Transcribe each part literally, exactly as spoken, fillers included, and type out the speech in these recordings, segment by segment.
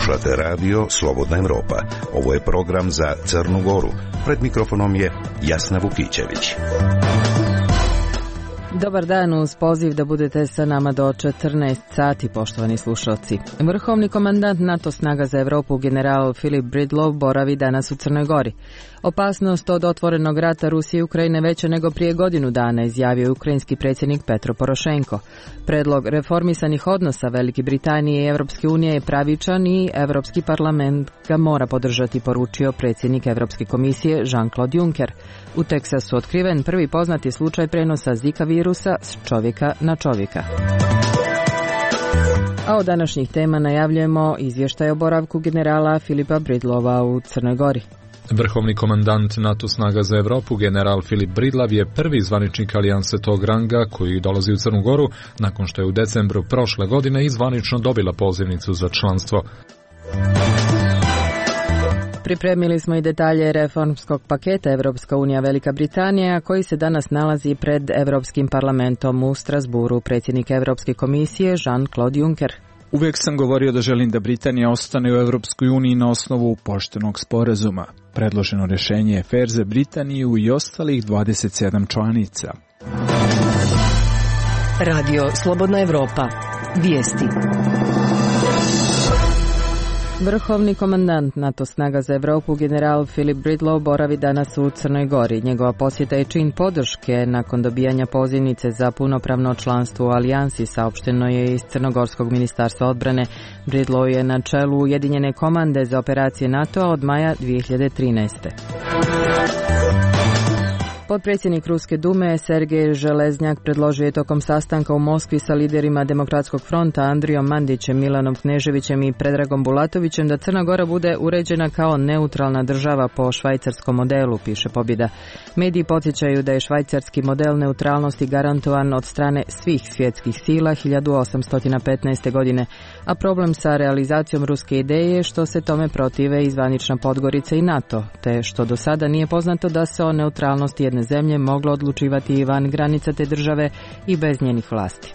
Slušate radio Slobodna Evropa. Ovo je program za Crnu Goru. Pred mikrofonom je Jasna Vukićević. Dobar dan, uz poziv da budete sa nama do četrnaest sati, poštovani slušalci. Vrhovni komandant NATO snaga za Evropu, general Philip Bridlow, boravi danas u Crnoj Gori. Opasnost od otvorenog rata Rusije i Ukrajine veća nego prije godinu dana, izjavio je ukrajinski predsjednik Petro Porošenko. Predlog reformisanih odnosa Velike Britanije i Evropske unije je pravičan i Evropski parlament ga mora podržati, poručio predsjednik Evropske komisije Jean-Claude Juncker. U Teksasu otkriven prvi poznati slučaj prenosa Zika virusa s čovjeka na čovjeka. A od današnjih tema najavljujemo izvještaj o boravku generala Philipa Bridlowa u Crnoj Gori. Vrhovni komandant NATO snaga za Evropu, general Philip Bridlow, je prvi zvaničnik alijanse tog ranga koji dolazi u Crnu Goru nakon što je u decembru prošle godine izvanično dobila pozivnicu za članstvo. Pripremili smo i detalje reformskog paketa Evropska unija Velika Britanija, koji se danas nalazi pred Evropskim parlamentom u Strasburu. Predsjednik Evropske komisije Jean-Claude Juncker. Uvijek sam govorio da želim da Britanija ostane u Evropskoj uniji na osnovu poštenog sporazuma. Predloženo rješenje je fer za Britaniju i ostalih dvadeset sedam članica. Radio Slobodna Evropa. Vijesti. Vrhovni komandant NATO snaga za Evropu, general Philip Bridlow, boravi danas u Crnoj Gori. Njegova posjeta je čin podrške nakon dobijanja pozivnice za punopravno članstvo u alijansi, saopšteno je iz Crnogorskog ministarstva odbrane. Bridlow je na čelu Ujedinjene komande za operacije NATO od maja dvije hiljade trinaeste. Potpredsjednik Ruske dume Sergej Železnjak predložio je tokom sastanka u Moskvi sa liderima Demokratskog fronta Andrijom Mandićem, Milanom Kneževićem i Predragom Bulatovićem da Crna Gora bude uređena kao neutralna država po švajcarskom modelu, piše Pobjeda. Mediji podsjećaju da je švajcarski model neutralnosti garantovan od strane svih svjetskih sila hiljadu osamsto petnaeste. godine, a problem sa realizacijom ruske ideje je što se tome protive i zvanična Podgorica i NATO, te što do sada nije poznato da se o neutralnosti jedne zemlje moglo odlučivati i van granica te države i bez njenih vlasti.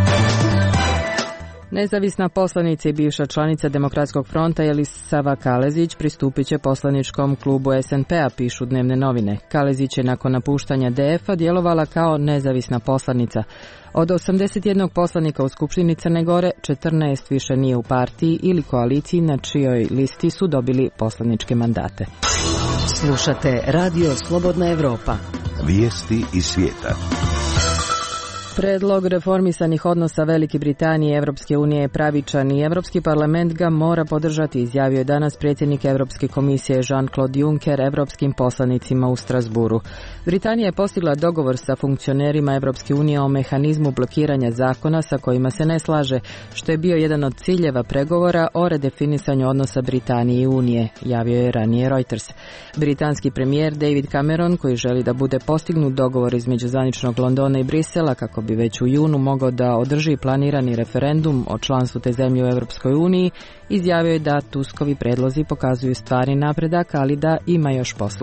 Nezavisna poslanica i bivša članica Demokratskog fronta Jelisava Kalezić pristupit će poslaničkom klubu S N P-a, pišu dnevne novine. Kalezić je nakon napuštanja D F-a djelovala kao nezavisna poslanica. Od osamdeset jednog poslanika u Skupštini Crne Gore, četrnaest više nije u partiji ili koaliciji na čijoj listi su dobili poslaničke mandate. Slušate Radio Slobodna Evropa. Vijesti iz svijeta. Predlog reformisanih odnosa Velike Britanije i Evropske unije je pravičan i Evropski parlament ga mora podržati, izjavio je danas predsjednik Evropske komisije Jean-Claude Juncker evropskim poslanicima u Strasburu. Britanija je postigla dogovor sa funkcionerima Evropske unije o mehanizmu blokiranja zakona sa kojima se ne slaže, što je bio jedan od ciljeva pregovora o redefinisanju odnosa Britanije i Unije, javio je ranije Reuters. Britanski premijer David Cameron, koji želi da bude postignut dogovor između zvaničnog Londona i Brisela kako bi već u junu mogao da održi planirani referendum o članstvu te zemlje u Europskoj uniji, izjavio je da Tuskovi predlozi pokazuju stvarni napredak, ali da ima još posla.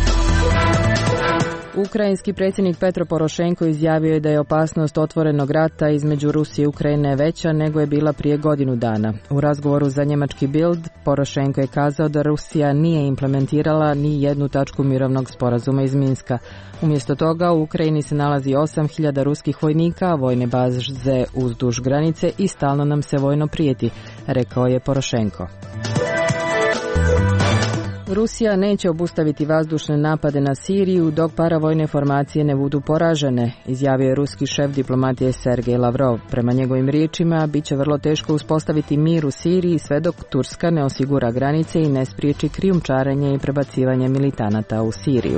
Ukrajinski predsjednik Petro Porošenko izjavio je da je opasnost otvorenog rata između Rusije i Ukrajine veća nego je bila prije godinu dana. U razgovoru za njemački Bild, Porošenko je kazao da Rusija nije implementirala ni jednu tačku mirovnog sporazuma iz Minska. Umjesto toga u Ukrajini se nalazi osam hiljada ruskih vojnika, vojne baze uzduž granice i stalno nam se vojno prijeti, rekao je Porošenko. Rusija neće obustaviti vazdušne napade na Siriju dok paravojne formacije ne budu poražene, izjavio je ruski šef diplomatije Sergej Lavrov. Prema njegovim riječima, bit će vrlo teško uspostaviti mir u Siriji sve dok Turska ne osigura granice i ne spriječi krijumčarenje i prebacivanje militanata u Siriju.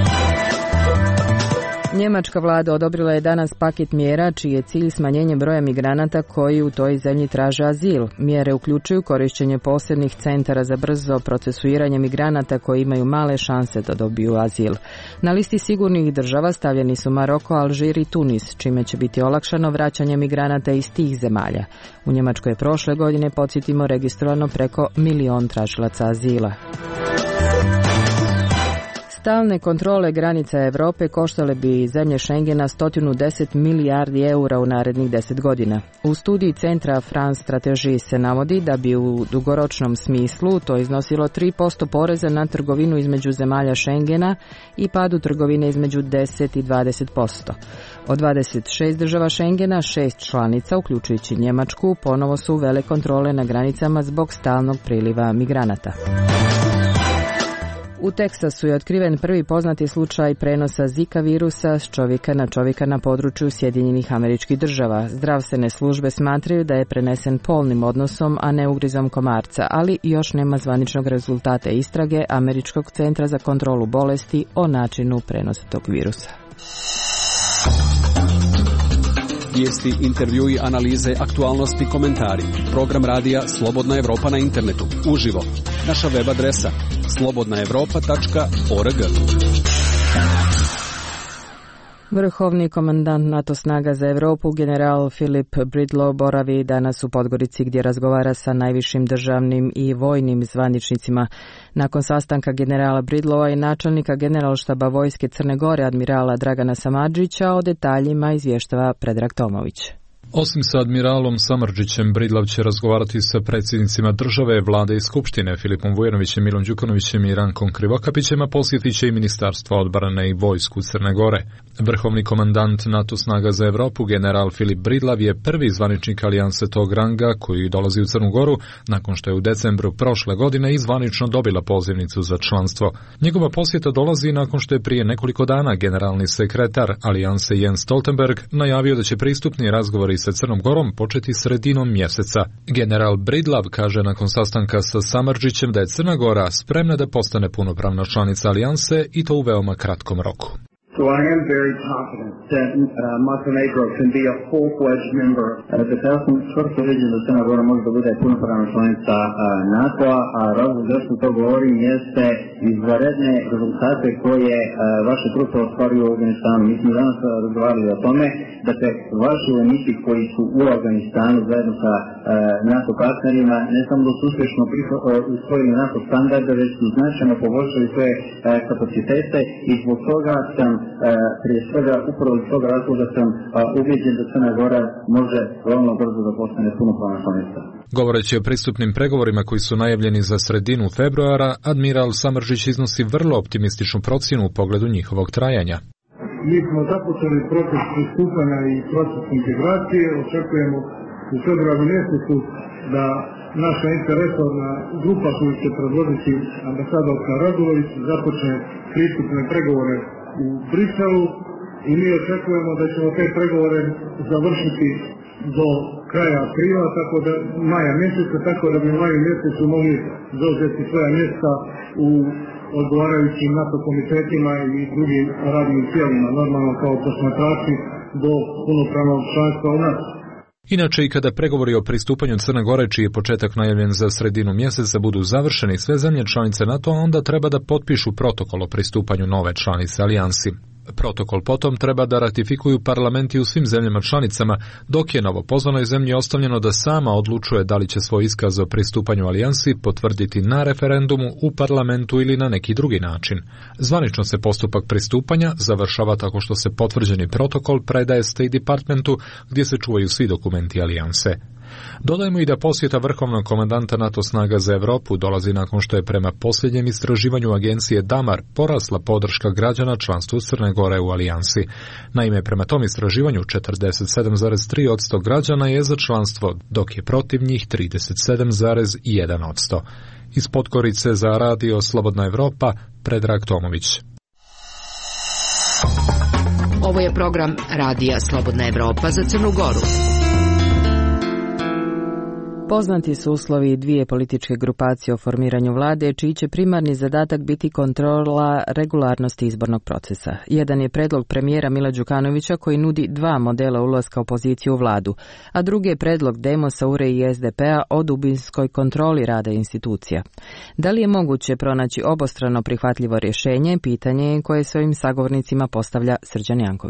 Njemačka vlada odobrila je danas paket mjera čiji je cilj smanjenje broja migranata koji u toj zemlji traže azil. Mjere uključuju korištenje posebnih centara za brzo procesuiranje migranata koji imaju male šanse da dobiju azil. Na listi sigurnih država stavljeni su Maroko, Alžir i Tunis, čime će biti olakšano vraćanje migranata iz tih zemalja. U Njemačkoj je prošle godine, podsjetimo, registrovano preko milion tražilaca azila. Stalne kontrole granica Europe koštale bi zemlje Schengena sto deset milijardi eura u narednih deset godina. U studiji centra France Strategie se navodi da bi u dugoročnom smislu to iznosilo tri posto poreza na trgovinu između zemalja Schengena i padu trgovine između deset i dvadeset posto. Od dvadeset šest država Schengena, šest članica, uključujući Njemačku, ponovo su uvele kontrole na granicama zbog stalnog priliva migranata. U Teksasu je otkriven prvi poznati slučaj prenosa Zika virusa s čovjeka na čovjeka na području Sjedinjenih Američkih Država. Zdravstvene službe smatraju da je prenesen polnim odnosom, a ne ugrizom komarca, ali još nema zvaničnog rezultata istrage Američkog centra za kontrolu bolesti o načinu prenosa tog virusa. Vijesti, intervjui, analize, aktualnosti, komentari. Program radija Slobodna Evropa na internetu. Uživo. Naša web adresa slobodna evropa tačka org. Vrhovni komandant NATO snaga za Europu, general Philip Bridlow, boravi danas u Podgorici gdje razgovara sa najvišim državnim i vojnim zvaničnicima. Nakon sastanka generala Bridlowa i načelnika generalštaba vojske Crne Gore admirala Dragana Samardžića o detaljima izvještava Predrag Tomović. Osim sa admiralom Samardžićem, Bridlav će razgovarati sa predsjednicima države, vlade i skupštine Filipom Vujanovićem, Milom Đukanovićem i Rankom Krivokapićem, a posjetit će i Ministarstvo odbrane i vojsku Crne Gore. Vrhovni komandant NATO snaga za Europu, general Filip Bridlav, je prvi zvaničnik alijanse tog ranga koji dolazi u Crnu Goru nakon što je u decembru prošle godine i zvanično dobila pozivnicu za članstvo. Njegova posjeta dolazi nakon što je prije nekoliko dana generalni sekretar alijanse Jens Stoltenberg najavio da će pristupni razgovori sa Crnom Gorom početi sredinom mjeseca. General Bridlav kaže nakon sastanka sa Samardžićem da je Crna Gora spremna da postane punopravna članica alijanse i to u veoma kratkom roku. So I am very confident that uh, Montenegro can be a full-fledged member. Dakle, ja sam čvrsto ubeđen da Crna Gora može da bude punopravna članica NATO-a, a razlog zašto to govorim jeste izvanredne rezultate koje uh, vaše trupe ostvaruju u Afganistanu. Mi smo danas razgovarali o tome da se vaši vojnici koji su u Afganistanu zajedno sa uh, NATO partnerima ne samo da su uspješno usvojili NATO standarde, već su značajno poboljšali svoje uh, kapacitete i zbog toga sam prije svega upravo iz tog razloga sam ubeđen da Crna Gora može veoma brzo da postane punopravna članica. Govoreći o pristupnim pregovorima koji su najavljeni za sredinu februara, admiral Samardžić iznosi vrlo optimističnu procjenu u pogledu njihovog trajanja. Mi smo započeli proces pristupanja i proces integracije, očekujemo u februaru mjesecu da naša interresorna grupa koju će predvoditi ambasadorka Radulović započne pristupne pregovore u Briselu i mi očekujemo da ćemo te pregovore završiti do kraja aprila, tako da maja mjeseca, tako da bi u maju mjesecu mogli zauzeti svoja mjesta u odgovarajućim NATO komitetima i drugim radnim tijelima, normalno kao posmatrači do punopravnog članstva u NATO. Inače, i kada pregovori o pristupanju Crne Gore, čiji je početak najavljen za sredinu mjeseca, budu završeni, sve zemlje članice NATO onda treba da potpišu protokol o pristupanju nove članice alijansi. Protokol potom treba da ratifikuju parlamenti u svim zemljama članicama, dok je novopozvanoj zemlji ostavljeno da sama odlučuje da li će svoj iskaz o pristupanju alijansi potvrditi na referendumu, u parlamentu ili na neki drugi način. Zvanično se postupak pristupanja završava tako što se potvrđeni protokol predaje State Departmentu, gdje se čuvaju svi dokumenti alijanse. Dodajmo i da posjeta vrhovnog komandanta NATO snaga za Europu dolazi nakon što je prema posljednjem istraživanju agencije Damar porasla podrška građana članstvu Crne Gore u alijansi. Naime, prema tom istraživanju četrdeset sedam zarez tri posto građana je za članstvo, dok je protiv njih trideset sedam zarez jedan posto. Iz Podgorice za radio Slobodna Evropa, Predrag Tomović. Ovo je program radija Slobodna Evropa za Crnu Goru. Poznati su uslovi dvije političke grupacije o formiranju vlade, čiji će primarni zadatak biti kontrola regularnosti izbornog procesa. Jedan je predlog premijera Mila Đukanovića koji nudi dva modela ulaska opoziciju u vladu, a drugi je predlog Demosa, U R E i S D P-a o dubinskoj kontroli rada institucija. Da li je moguće pronaći obostrano prihvatljivo rješenje, pitanje je koje svojim sagovornicima postavlja Srđan Janković.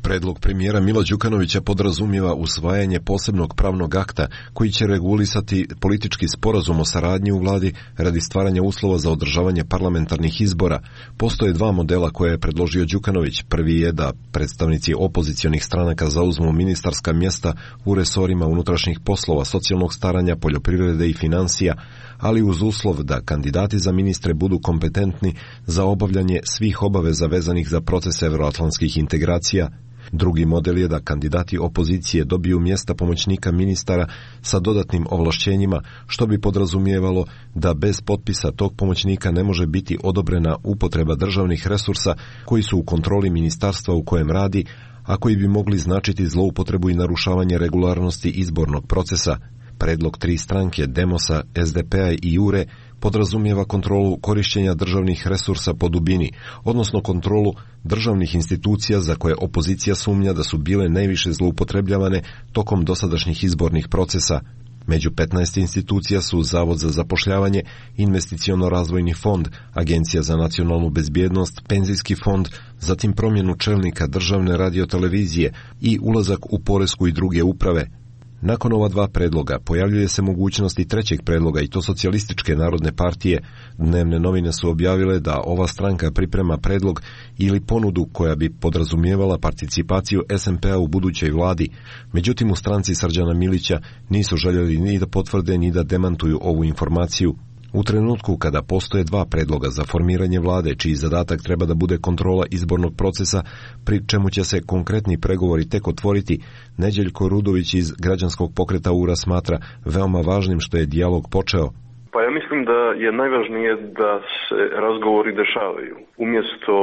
Predlog premijera Mila Đukanovića podrazumijeva usvajanje posebnog pravnog akta koji će regulisati politički sporazum o saradnji u vladi radi stvaranja uslova za održavanje parlamentarnih izbora. Postoje dva modela koje je predložio Đukanović. Prvi je da predstavnici opozicionih stranaka zauzmu ministarska mjesta u resorima unutrašnjih poslova, socijalnog staranja, poljoprivrede i financija, ali uz uslov da kandidati za ministre budu kompetentni za obavljanje svih obaveza vezanih za proces evroatlantskih integracija. Drugi model je da kandidati opozicije dobiju mjesta pomoćnika ministara sa dodatnim ovlašćenjima, što bi podrazumijevalo da bez potpisa tog pomoćnika ne može biti odobrena upotreba državnih resursa koji su u kontroli ministarstva u kojem radi, a koji bi mogli značiti zloupotrebu i narušavanje regularnosti izbornog procesa. Predlog tri stranke, Demosa, S D P-a i Jure, podrazumijeva kontrolu korišćenja državnih resursa po dubini, odnosno kontrolu državnih institucija za koje opozicija sumnja da su bile najviše zloupotrebljavane tokom dosadašnjih izbornih procesa. Među petnaest institucija su Zavod za zapošljavanje, Investiciono-razvojni fond, Agencija za nacionalnu bezbjednost, Penzijski fond, zatim promjenu čelnika državne radiotelevizije i ulazak u poresku i druge uprave. Nakon ova dva predloga pojavljuje se mogućnost i trećeg predloga, i to Socijalističke narodne partije. Dnevne novine su objavile da ova stranka priprema predlog ili ponudu koja bi podrazumijevala participaciju S N P-a u budućoj vladi. Međutim, u stranci Srđana Milića nisu željeli ni da potvrde ni da demantuju ovu informaciju. U trenutku kada postoje dva predloga za formiranje vlade, čiji zadatak treba da bude kontrola izbornog procesa, pri čemu će se konkretni pregovori tek otvoriti, Neđeljko Rudović iz građanskog pokreta U R A smatra veoma važnim što je dijalog počeo. Pa ja mislim da je najvažnije da se razgovori dešavaju. Umjesto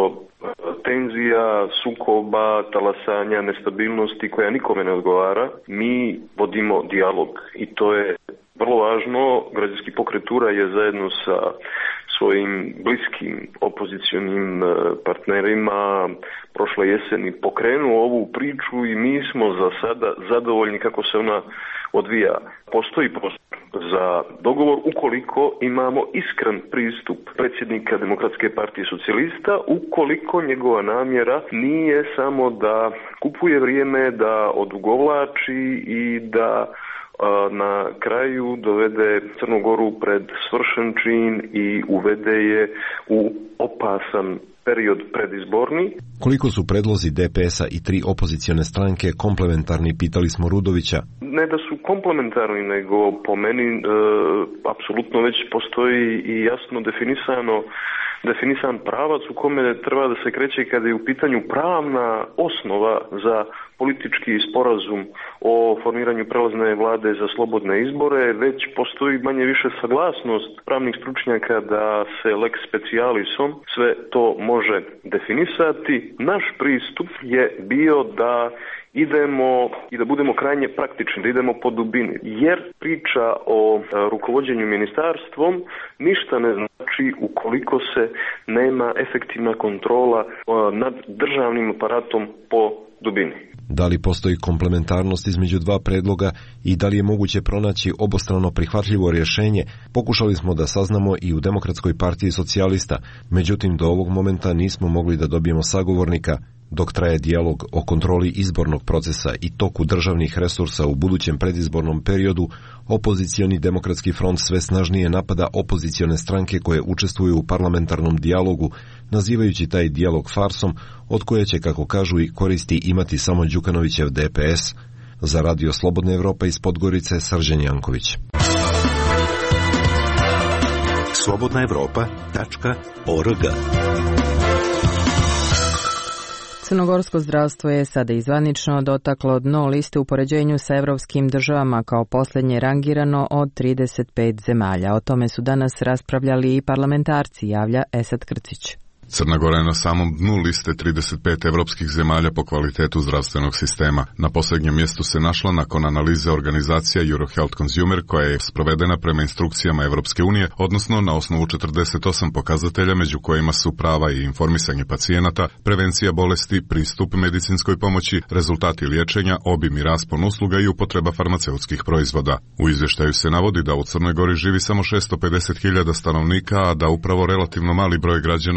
tenzija, sukoba, talasanja, nestabilnosti koja nikome ne odgovara, mi vodimo dijalog i to je vrlo važno. Građanski pokret U R A je zajedno sa svojim bliskim opozicionim partnerima prošle jeseni pokrenuo ovu priču i mi smo za sada zadovoljni kako se ona odvija. Postoji prostor za dogovor ukoliko imamo iskren pristup predsjednika Demokratske partije socijalista, ukoliko njegova namjera nije samo da kupuje vrijeme, da odugovlači i da na kraju dovede Crnu Goru pred svršen čin i uvede je u opasan period predizborni. Koliko su predlozi D P S-a i tri opozicione stranke komplementarni, pitali smo Rudovića. Ne da su komplementarni, nego po meni e, apsolutno već postoji i jasno definisano definisan pravac u kome treba da se kreće kada je u pitanju pravna osnova za politički sporazum o formiranju prelazne vlade za slobodne izbore. Već postoji manje više saglasnost pravnih stručnjaka da se lex specialisom sve to može definisati. Naš pristup je bio da idemo i da budemo krajnje praktični, da idemo po dubini, jer priča o rukovođenju ministarstvom ništa ne znači ukoliko se nema efektivna kontrola nad državnim aparatom po dubini. Da li postoji komplementarnost između dva predloga i da li je moguće pronaći obostrano prihvatljivo rješenje, pokušali smo da saznamo i u Demokratskoj partiji socijalista, međutim do ovog momenta nismo mogli da dobijemo sagovornika. Dok traje dijalog o kontroli izbornog procesa i toku državnih resursa u budućem predizbornom periodu, opozicioni Demokratski front sve snažnije napada opozicione stranke koje učestvuju u parlamentarnom dijalogu, nazivajući taj dijalog farsom, od koje će, kako kažu, i koristi imati samo Đukanovićev D P S. Za Radio Slobodna Evropa iz Podgorice, Srđan Janković. slobodna evropa tačka org. Crnogorsko zdravstvo je sada izvanično dotaklo dno liste u poređenju sa evropskim državama kao posljednje rangirano od trideset pet zemalja. O tome su danas raspravljali i parlamentarci, javlja Esad Krcić. Crna Gora je na samom dnu liste trideset pet evropskih zemalja po kvalitetu zdravstvenog sistema. Na posljednjem mjestu se našla nakon analize organizacija Eurohealth Consumer koja je sprovedena prema instrukcijama Evropske unije, odnosno na osnovu četrdeset osam pokazatelja među kojima su prava i informisanje pacijenata, prevencija bolesti, pristup medicinskoj pomoći, rezultati liječenja, obim i raspon usluga i upotreba farmaceutskih proizvoda. U izvještaju se navodi da u Crnoj Gori živi samo šesto pedeset hiljada stanovnika, a da upravo relativno mali broj građana omogućuje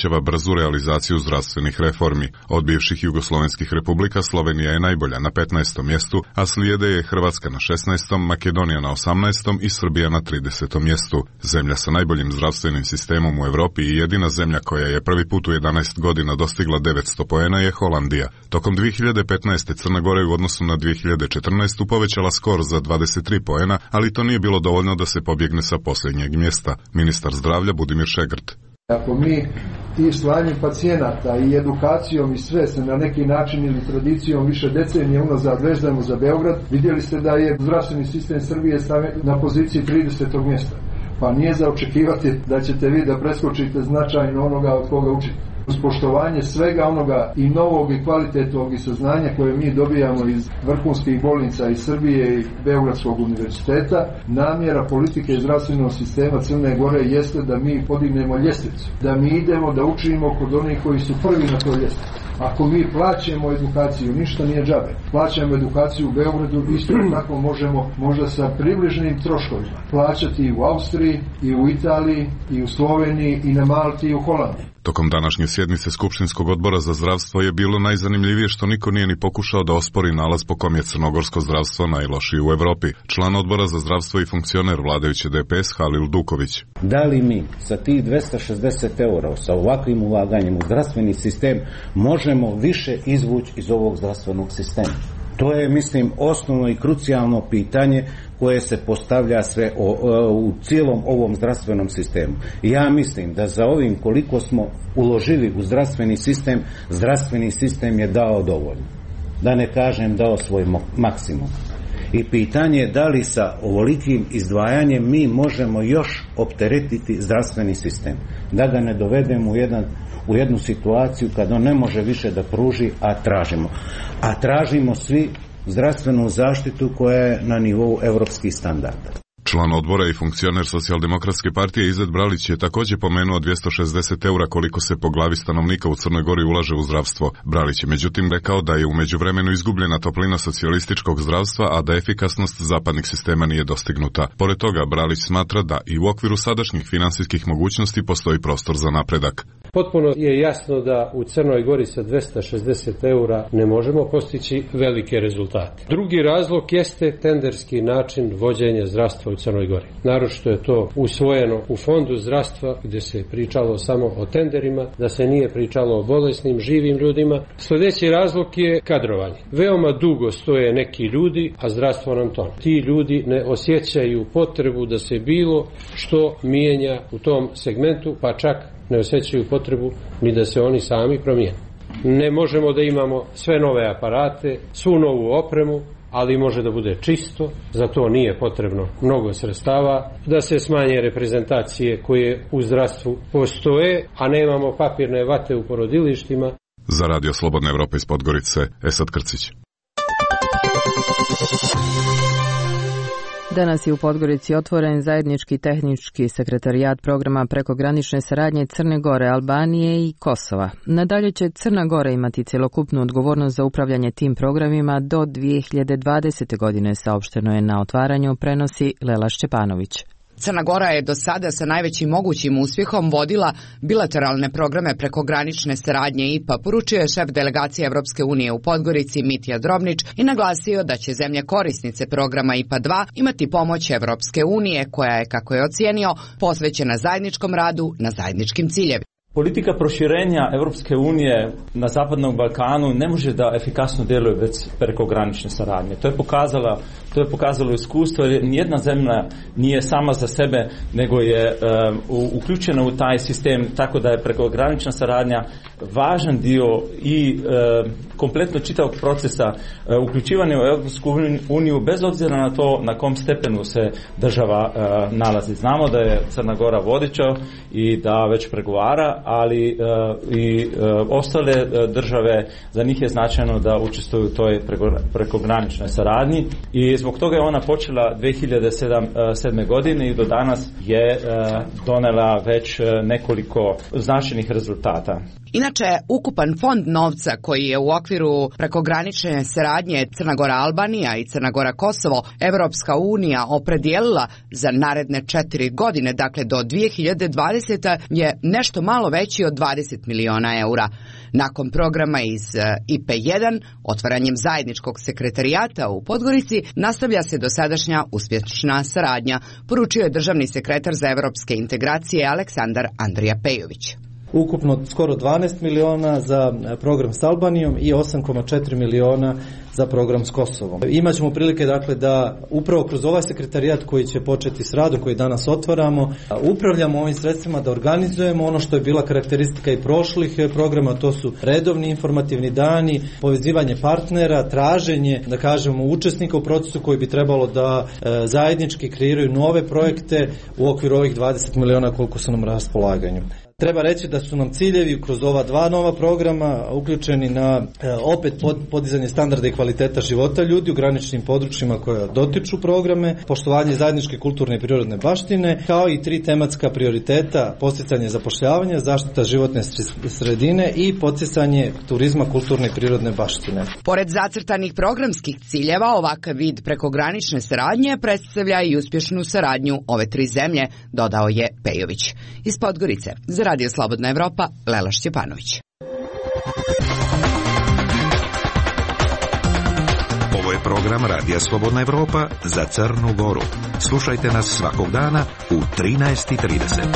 obećava brzu realizaciju zdravstvenih reformi. Od bivših jugoslovenskih republika Slovenija je najbolja na petnaestom mjestu, a slijede je Hrvatska na šesnaestom, Makedonija na osamnaestom i Srbija na tridesetom mjestu. Zemlja sa najboljim zdravstvenim sistemom u Europi i jedina zemlja koja je prvi put u jedanaest godina dostigla devetsto poena je Holandija. Tokom dvije hiljade petnaeste. Crna Gora je u odnosu na dvije hiljade četrnaestu. povećala skor za dvadeset tri poena, ali to nije bilo dovoljno da se pobjegne sa posljednjeg mjesta. Ministar zdravlja Budimir Šegrt. Ako mi i slanjem pacijenata i edukacijom i sve se na neki način ili tradicijom više decenije unazad vežemo za Beograd, vidjeli ste da je zdravstveni sistem Srbije stavljen na poziciji tridesetog mjesta. Pa nije za očekivati da ćete vi da preskočite značajno onoga od koga učite. Uz poštovanje svega onoga i novog i kvalitetnog i saznanja koje mi dobijamo iz vrhunskih bolnica iz Srbije i Beogradskog univerziteta, namjera politike i zdravstvenog sistema Crne Gore jeste da mi podignemo ljestvicu, da mi idemo da učimo kod onih koji su prvi na toj ljestvici. Ako mi plaćamo edukaciju, ništa nije džabe. Plaćamo edukaciju u Beogradu, isto tako možemo možda sa približnim troškovima plaćati i u Austriji, i u Italiji, i u Sloveniji, i na Malti, i u Holandiji. Tokom današnje sjednice Skupštinskog odbora za zdravstvo je bilo najzanimljivije što niko nije ni pokušao da ospori nalaz po kom je crnogorsko zdravstvo najlošije u Europi. Član odbora za zdravstvo i funkcioner vladajuće D P S Halil Duković. Da li mi sa tih dvesta šezdeset eura sa ovakvim ulaganjem u zdravstveni sistem možemo više izvući iz ovog zdravstvenog sistema? To je, mislim, osnovno i krucijalno pitanje koje se postavlja sve o, o, u cijelom ovom zdravstvenom sistemu. I ja mislim da za ovim koliko smo uložili u zdravstveni sistem, zdravstveni sistem je dao dovoljno. Da ne kažem dao svoj maksimum. I pitanje je da li sa ovolikim izdvajanjem mi možemo još opteretiti zdravstveni sistem. Da ga ne dovedemo u jedan u jednu situaciju kad on ne može više da pruži, a tražimo. A tražimo svi zdravstvenu zaštitu koja je na nivou europskih standarda. Član odbora i funkcioner Socijaldemokratske partije Izet Bralić je također pomenuo dvjesto šezdeset eura koliko se po glavi stanovnika u Crnoj Gori ulaže u zdravstvo. Bralić je međutim rekao da je u međuvremenu izgubljena toplina socijalističkog zdravstva, a da efikasnost zapadnih sistema nije dostignuta. Pored toga, Bralić smatra da i u okviru sadašnjih financijskih mogućnosti postoji prostor za napredak. Potpuno je jasno da u Crnoj Gori sa dvesta šezdeset eura ne možemo postići velike rezultate. Drugi razlog jeste tenderski način vođenja zdravstva u Crnoj Gori. Naročito je to usvojeno u fondu zdravstva gdje se pričalo samo o tenderima, da se nije pričalo o bolesnim, živim ljudima. Sljedeći razlog je kadrovanje. Veoma dugo stoje neki ljudi, a zdravstvo nam tone. Ti ljudi ne osjećaju potrebu da se bilo što mijenja u tom segmentu, pa čak ne osjećaju potrebu ni da se oni sami promijene. Ne možemo da imamo sve nove aparate, svu novu opremu, ali može da bude čisto, za to nije potrebno mnogo sredstava, da se smanje reprezentacije koje u zdravstvu postoje, a nemamo papirne vate u porodilištima. Za Radio Slobodna Evropa iz Podgorice, Esad Krcić. Danas je u Podgorici otvoren zajednički tehnički sekretarijat programa prekogranične saradnje Crne Gore, Albanije i Kosova. Nadalje će Crna Gora imati cjelokupnu odgovornost za upravljanje tim programima do dvije hiljade dvadesete. godine, saopšteno je na otvaranju, prenosi Lela Šćepanović. Crna Gora je do sada sa najvećim mogućim uspjehom vodila bilateralne programe prekogranične saradnje I P A, poručio je šef delegacije Evropske unije u Podgorici Mitja Drobnić i naglasio da će zemlje korisnice programa I P A dva imati pomoć Evropske unije koja je, kako je ocijenio, posvećena zajedničkom radu na zajedničkim ciljevima. Politika proširenja Europske unije na Zapadnom Balkanu ne može da efikasno djeluje bez prekogranične saradnje. To je pokazala, to je pokazalo iskustvo, jer nijedna zemlja nije sama za sebe, nego je uh, uključena u taj sistem, tako da je prekogranična saradnja važan dio i uh, kompletno čitavog procesa uh, uključivanja u Europsku uniju, bez obzira na to na kom stepenu se država uh, nalazi. Znamo da je Crna Gora vodeća i da već pregovara, ali uh, i uh, ostale uh, države, za njih je značajno da učestvuju u toj prekograničnoj saradnji i zbog toga je ona počela dvije hiljade sedme. godine i do danas je uh, donela već uh, nekoliko značajnih rezultata. Inače, ukupan fond novca koji je u okviru prekogranične saradnje Crna Gora Albanija i Crna Gora Kosovo Evropska unija opredijelila za naredne četiri godine, dakle do dvije hiljade dvadesete. je nešto malo veći od dvadeset miliona eura. Nakon programa iz I P jedan, otvaranjem zajedničkog sekretarijata u Podgorici, nastavlja se dosadašnja uspješna saradnja, poručio je državni sekretar za evropske integracije Aleksandar Andrija Pejović. Ukupno skoro dvanaest miliona za program s Albanijom i osam zarez četiri miliona za program s Kosovom. Imaćemo prilike dakle da upravo kroz ovaj sekretarijat koji će početi s radom, koji danas otvaramo, upravljamo ovim sredstvima, da organizujemo ono što je bila karakteristika i prošlih programa, to su redovni informativni dani, povezivanje partnera, traženje, da kažemo, učesnika u procesu koji bi trebalo da e, zajednički kreiraju nove projekte u okviru ovih dvadeset miliona koliko su nam na raspolaganju. Treba reći da su nam ciljevi kroz ova dva nova programa uključeni na e, opet pod, podizanje standarda i kvaliteta života ljudi u graničnim područjima koja dotiču programe, poštovanje zajedničke kulturne i prirodne baštine, kao i tri tematska prioriteta: podsticanje zapošljavanja, zaštita životne sredine i podsticanje turizma kulturne i prirodne baštine. Pored zacrtanih programskih ciljeva, ovakav vid prekogranične saradnje predstavlja i uspješnu saradnju ove tri zemlje, dodao je Pejović. Iz Podgorice, za Radio Slobodna Evropa, Lela Šćepanović. Ovo je program Radija Slobodna Evropa za Crnu Goru. Slušajte nas svakog dana u trinaest i trideset.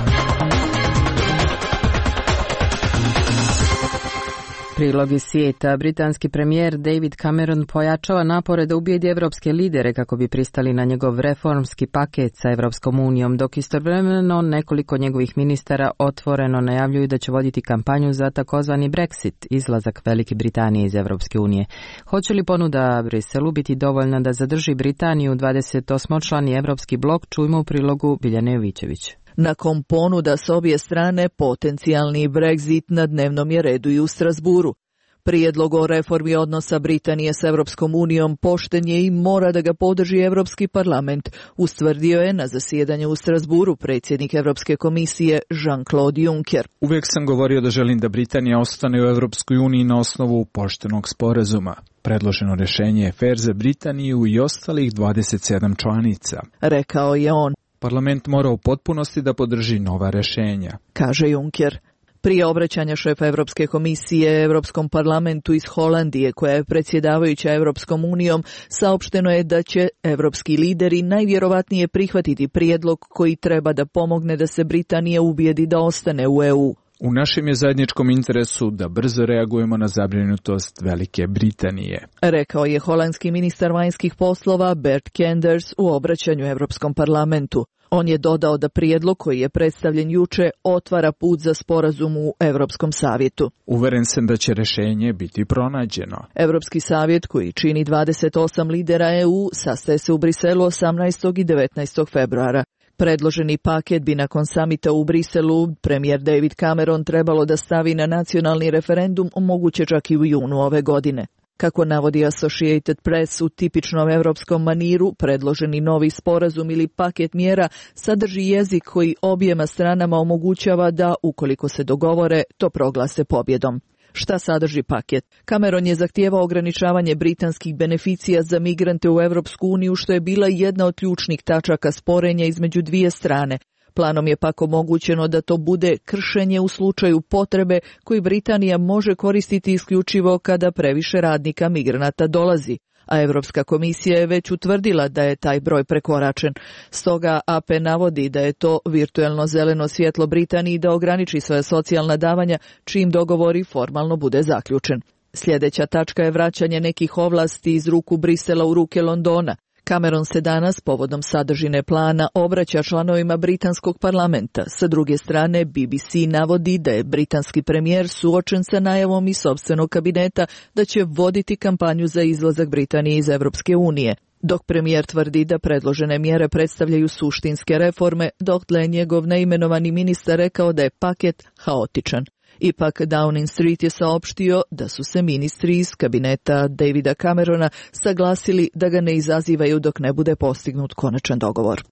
Prilog iz svijeta. Britanski premijer David Cameron pojačava napore da ubijedi evropske lidere kako bi pristali na njegov reformski paket sa Evropskom unijom, dok istovremeno nekoliko njegovih ministara otvoreno najavljuju da će voditi kampanju za takozvani Brexit, izlazak Velike Britanije iz Evropske unije. Hoće li ponuda Briselu biti dovoljna da zadrži Britaniju, dvadeset osmočlani evropski blok, čujmo u prilogu Biljane Jovićević. Nakon ponuda s obje strane, potencijalni Brexit na dnevnom je redu i u Strasburu. Prijedlog o reformi odnosa Britanije s Evropskom unijom pošten je i mora da ga podrži Evropski parlament, ustvrdio je na zasjedanju u Strasburu predsjednik Evropske komisije Jean-Claude Juncker. Uvijek sam govorio da želim da Britanija ostane u Evropskoj uniji na osnovu poštenog sporazuma. Predloženo rješenje je fer za Britaniju i ostalih dvadeset sedam članica, rekao je on. Parlament mora u potpunosti da podrži nova rješenja, kaže Juncker. Prije obraćanja šefa Evropske komisije Evropskom parlamentu iz Holandije, koja je predsjedavajuća Evropskom unijom, saopšteno je da će evropski lideri najvjerovatnije prihvatiti prijedlog koji treba da pomogne da se Britanija ubijedi da ostane u E U. U našem je zajedničkom interesu da brzo reagujemo na zabrinutost Velike Britanije, rekao je holandski ministar vanjskih poslova Bert Kenders u obraćanju Evropskom parlamentu. On je dodao da prijedlog koji je predstavljen juče otvara put za sporazum u Evropskom savjetu. Uveren sam da će rješenje biti pronađeno. Evropski savjet, koji čini dvadeset osam lidera E U, sastaje se u Briselu osamnaestog i devetnaestog februara. Predloženi paket bi nakon samita u Briselu premijer David Cameron trebalo da stavi na nacionalni referendum, moguće čak i u junu ove godine. Kako navodi Associated Press, u tipičnom evropskom maniru, predloženi novi sporazum ili paket mjera sadrži jezik koji objema stranama omogućava da, ukoliko se dogovore, to proglase pobjedom. Šta sadrži paket? Cameron je zahtijevao ograničavanje britanskih beneficija za migrante u Evropsku uniju, što je bila jedna od ključnih tačaka sporenja između dvije strane. Planom je pak omogućeno da to bude kršenje u slučaju potrebe koji Britanija može koristiti isključivo kada previše radnika migranata dolazi, a Europska komisija je već utvrdila da je taj broj prekoračen. Stoga A P navodi da je to virtuelno zeleno svjetlo Britaniji da ograniči svoja socijalna davanja čim dogovori formalno bude zaključen. Sljedeća tačka je vraćanje nekih ovlasti iz ruku Brisela u ruke Londona. Cameron se danas, povodom sadržine plana, obraća članovima britanskog parlamenta. Sa druge strane, B B C navodi da je britanski premijer suočen sa najavom iz sopstvenog kabineta da će voditi kampanju za izlazak Britanije iz Evropske unije. Dok premijer tvrdi da predložene mjere predstavljaju suštinske reforme, dotle je njegov neimenovani ministar rekao da je paket haotičan. Ipak Downing Street je saopštio da su se ministri iz kabineta Davida Camerona saglasili da ga ne izazivaju dok ne bude postignut konačan dogovor.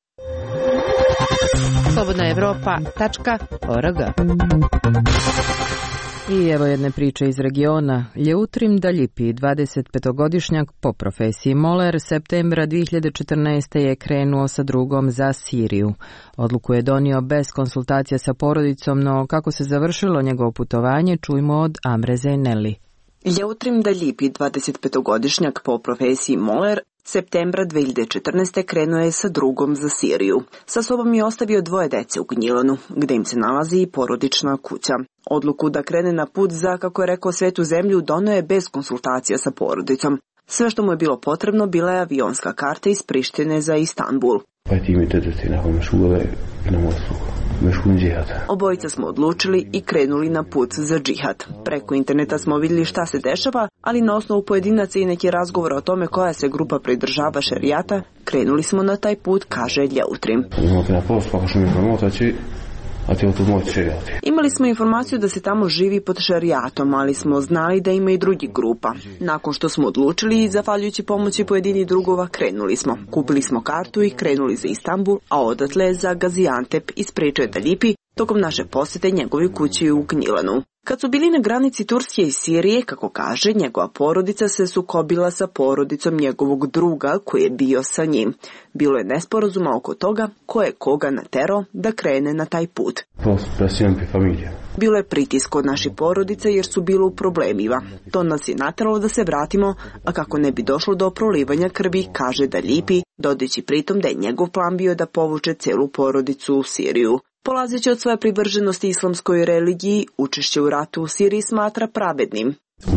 slobodna evropa tačka org I evo jedne priče iz regiona. Ljeutrim Daljipi, dvadesetpetogodišnjak po profesiji moler, septembra dvije hiljade četrnaeste. je krenuo sa drugom za Siriju. Odluku je donio bez konsultacija sa porodicom, no kako se završilo njegovo putovanje, čujmo od Amre Zeyneli. Ljeutrim Daljipi, dvadesetpetogodišnjak po profesiji moler, septembra dvije hiljade četrnaeste. krenuo je sa drugom za Siriju. Sa sobom je ostavio dvoje dece u Gnjilanu, gde im se nalazi i porodična kuća. Odluku da krene na put za, kako je rekao, svetu zemlju donio je bez konsultacija sa porodicom. Sve što mu je bilo potrebno bila je avionska karta iz Prištine za Istanbul. Obojica smo odlučili i krenuli na put za džihad. Preko interneta smo vidjeli šta se dešava, ali na osnovu pojedinaca i neki razgovora o tome koja se grupa pridržava šerijata, krenuli smo na taj put, kaže Ljeutrim. Imali smo informaciju da se tamo živi pod šerijatom, ali smo znali da ima i drugih grupa. Nakon što smo odlučili i zahvaljujući pomoći pojedinih drugova, krenuli smo. Kupili smo kartu i krenuli za Istanbul, a odatle za Gaziantep, ispričao je Daljipi tokom naše posjete njegovoj kući u Gnjilanu. Kad su bili na granici Turske i Sirije, kako kaže, njegova porodica se sukobila sa porodicom njegovog druga koji je bio sa njim. Bilo je nesporazuma oko toga ko je koga naterao da krene na taj put. Bilo je pritisk od naših porodica jer su bilo u problemima. To nas je nateralo da se vratimo, a kako ne bi došlo do prolivanja krvi, kaže Daljipi, dodajući pritom da je njegov plan bio da povuče celu porodicu u Siriju. Polazeći od svoje privrženosti islamskoj religiji, učešće u ratu u Siriji smatra pravednim.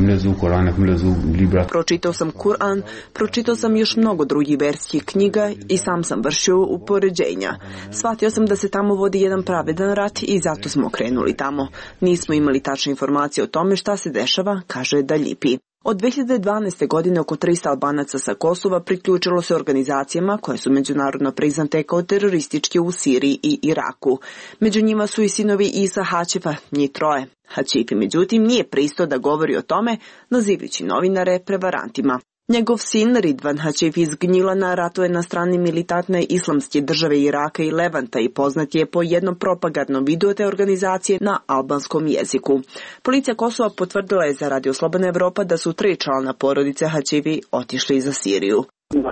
Pročitao sam Kur'an, pročitao sam još mnogo drugih verskih knjiga i sam sam vršio upoređenja. Shvatio sam da se tamo vodi jedan pravedan rat i zato smo krenuli tamo. Nismo imali tačne informacije o tome šta se dešava, kaže Daljipi. Od dvije hiljade dvanaeste. godine oko tristo Albanaca sa Kosova priključilo se organizacijama koje su međunarodno priznate kao terorističke u Siriji i Iraku. Među njima su i sinovi Isa Hačefa, njih troje. Hačifi, međutim, nije pristao da govori o tome, nazivajući novinare prevarantima. Njegov sin Ridvan Hačif iz Gnjilana ratuje na strani militantne islamske države Iraka i Levanta i poznat je po jednom propagandnom videu te organizacije na albanskom jeziku. Policija Kosova potvrdila je za Radio Slobodna Evropa da su tri člana porodice Hačifi otišli za Siriju.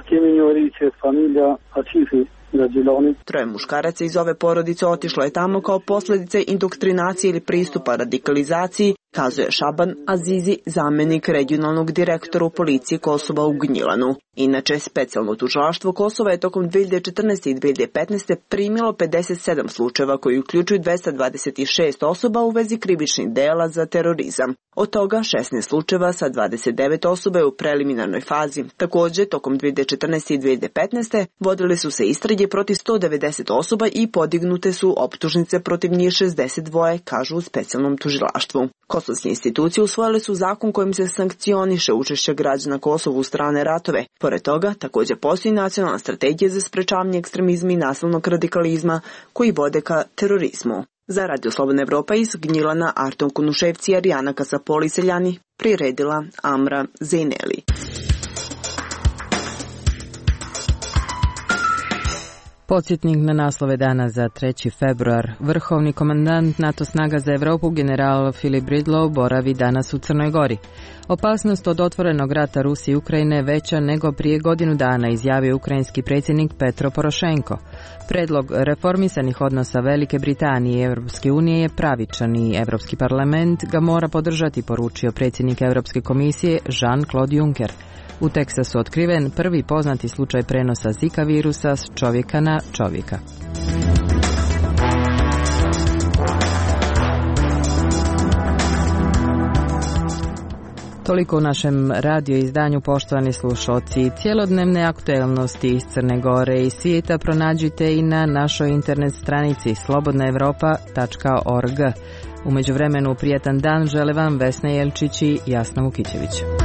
Troje muškaraca iz ove porodice otišlo je tamo kao posljedice indoktrinacije ili pristupa radikalizaciji, kazuje Šaban Azizi, zamjenik regionalnog direktora u policiji Kosova u Gnjilanu. Inače, specijalno tužilaštvo Kosova je tokom dvije hiljade četrnaeste. i dvije hiljade petnaeste. primilo pedeset sedam slučajeva koji uključuju dvesta dvadeset šest osoba u vezi krivičnih dela za terorizam. Od toga šesnaest slučajeva sa dvadeset devet osoba je u preliminarnoj fazi. Također, tokom dvije hiljade četrnaeste. i dvije hiljade petnaeste. vodile su se istrage protiv sto devedeset osoba i podignute su optužnice protiv njih šezdeset dva, kažu u specijalnom tužilaštvu. Kosovske institucije usvojile su zakon kojim se sankcioniše učešće građana Kosova u strane ratove. Pored toga, također postoji nacionalna strategija za sprečavanje ekstremizma i nasilnog radikalizma koji vode ka terorizmu. Za Radio Slobodna Evropa iz Gnjilana, Arton Kunuševci i Arijana Kasapoli Seljani priredila Amra Zeyneli. Podsjetnik na naslove dana za treći februar. Vrhovni komandant NATO snaga za Evropu, general Philip Bridlow, boravi danas u Crnoj Gori. Opasnost od otvorenog rata Rusije i Ukrajine je veća nego prije godinu dana, izjavio ukrajinski predsjednik Petro Porošenko. Predlog reformisanih odnosa Velike Britanije i Europske unije je pravičan i Europski parlament ga mora podržati, poručio predsjednik Europske komisije Jean-Claude Juncker. U Teksasu otkriven prvi poznati slučaj prenosa Zika virusa s čovjeka na čovjeka. Toliko u našem radio izdanju, poštovani slušalci. Cijelodnevne aktuelnosti iz Crne Gore i svijeta pronađite i na našoj internet stranici slobodna evropa tačka org. U međuvremenu prijatan dan žele vam Vesna Jelčić i Jasna Vukićević.